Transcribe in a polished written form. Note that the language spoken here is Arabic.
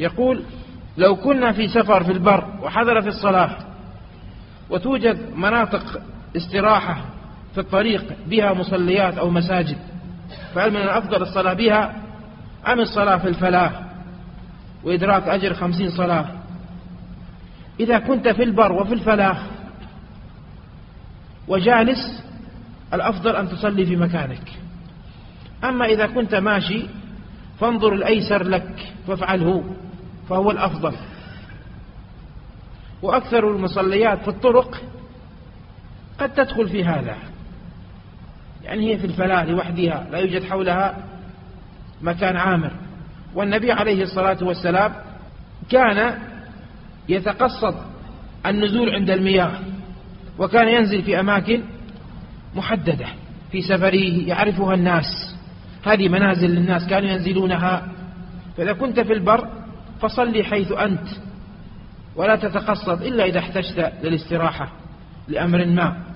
يقول: لو كنا في سفر في البر وحضرت الصلاة وتوجد مناطق استراحة في الطريق بها مصليات أو مساجد، فهل من الأفضل الصلاة بها أم الصلاة في الفلاة وإدراك أجر 50 صلاة؟ إذا كنت في البر وفي الفلاة وجالس الأفضل أن تصلي في مكانك. أما إذا كنت ماشي فانظر الأيسر لك فافعله، فهو الأفضل. وأكثر المصليات في الطرق قد تدخل في هذا، يعني هي في الفلاة لوحدها لا يوجد حولها مكان عامر. والنبي عليه الصلاة والسلام كان يتقصد النزول عند المياه، وكان ينزل في أماكن محددة في سفره يعرفها الناس، هذه منازل للناس كانوا ينزلونها. فإذا كنت في البر فصلي حيث أنت، ولا تتقصد إلا إذا احتجت للاستراحة لأمر ما.